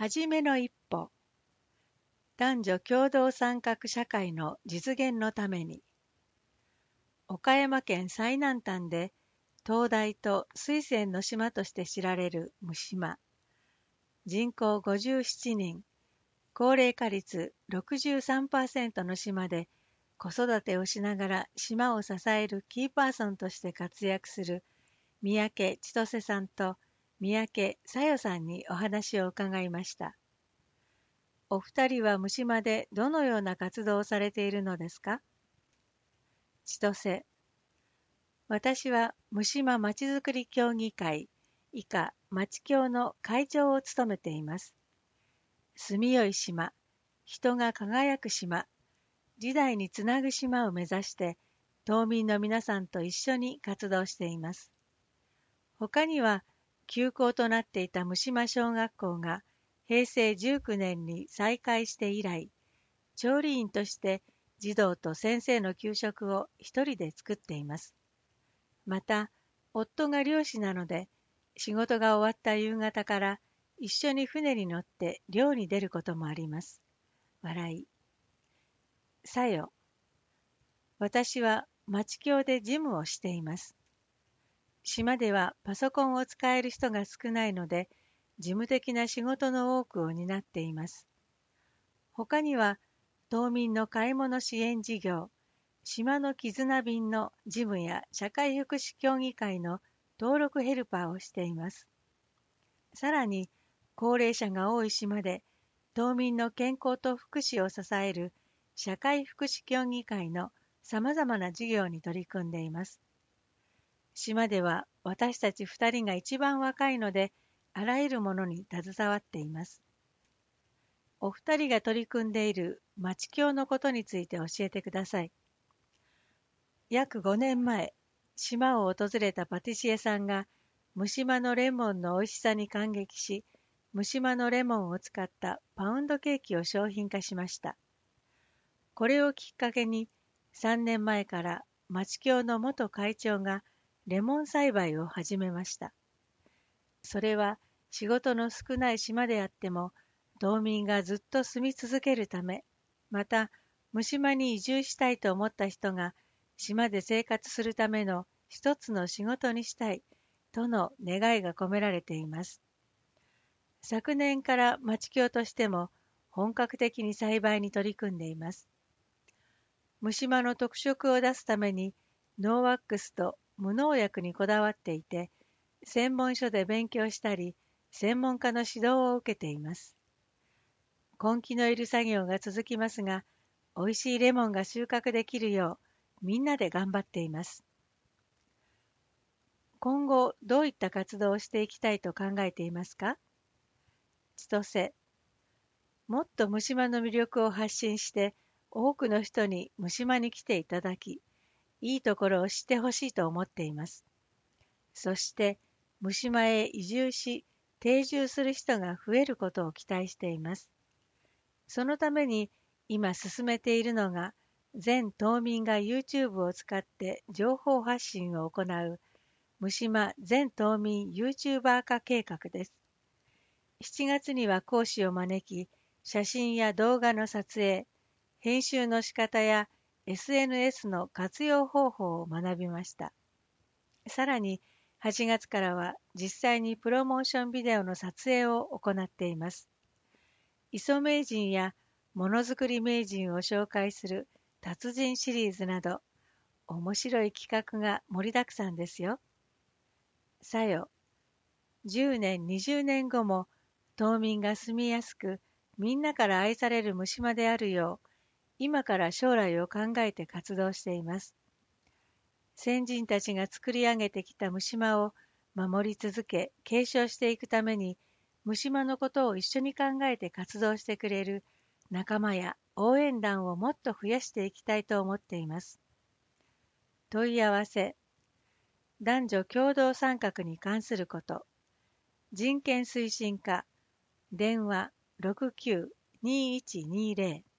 はじめの一歩。男女共同参画社会の実現のために。岡山県最南端で灯台と水仙の島として知られる武島。人口57人、高齢化率 63% の島で子育てをしながら島を支えるキーパーソンとして活躍する三宅千歳さんと三宅小夜さんにお話を伺いました。お二人は武島でどのような活動をされているのですか？千歳。私は武島まちづくり協議会以下町協の会長を務めています。住みよい島、人が輝く島、時代につなぐ島を目指して島民の皆さんと一緒に活動しています。他には休校となっていた武島小学校が平成19年に再開して以来、調理員として児童と先生の給食を一人で作っています。また、夫が漁師なので、仕事が終わった夕方から一緒に船に乗って漁に出ることもあります。笑い。さよ。私は町協で事務をしています。島ではパソコンを使える人が少ないので、事務的な仕事の多くを担っています。他には、島民の買い物支援事業、島の絆便の事務や社会福祉協議会の登録ヘルパーをしています。さらに、高齢者が多い島で、島民の健康と福祉を支える社会福祉協議会のさまざまな事業に取り組んでいます。島では私たち2人が一番若いので、あらゆるものに携わっています。お二人が取り組んでいる町協のことについて教えてください。約5年前、島を訪れたパティシエさんが、武島のレモンの美味しさに感激し、武島のレモンを使ったパウンドケーキを商品化しました。これをきっかけに、3年前から町協の元会長がレモン栽培を始めました。それは仕事の少ない島であっても、島民がずっと住み続けるため、また、武島に移住したいと思った人が、島で生活するための一つの仕事にしたいとの願いが込められています。昨年から町協としても本格的に栽培に取り組んでいます。武島の特色を出すためにノーワックスと無農薬にこだわっていて、専門書で勉強したり、専門家の指導を受けています。根気のいる作業が続きますが、美味しいレモンが収穫できるよう、みんなで頑張っています。今後どういった活動をしていきたいと考えていますか？千歳。もっと武島の魅力を発信して多くの人に武島に来ていただき、いいところを知ってほしいと思っています。そして武島へ移住し定住する人が増えることを期待しています。そのために今進めているのが全島民が YouTube を使って情報発信を行う武島全島民 YouTuber 化計画です。7月には講師を招き、写真や動画の撮影、編集の仕方や SNS の活用方法を学びました。さらに8月からは実際にプロモーションビデオの撮影を行っています。磯名人やものづくり名人を紹介する達人シリーズなど、面白い企画が盛りだくさんですよ。さよ、10年、20年後も島民が住みやすく、みんなから愛される武島であるよう、今から将来を考えて活動しています。先人たちが作り上げてきた武島を守り続け、継承していくために、武島のことを一緒に考えて活動してくれる仲間や応援団をもっと増やしていきたいと思っています。問い合わせ。男女共同参画に関すること。人権推進課。電話69-2120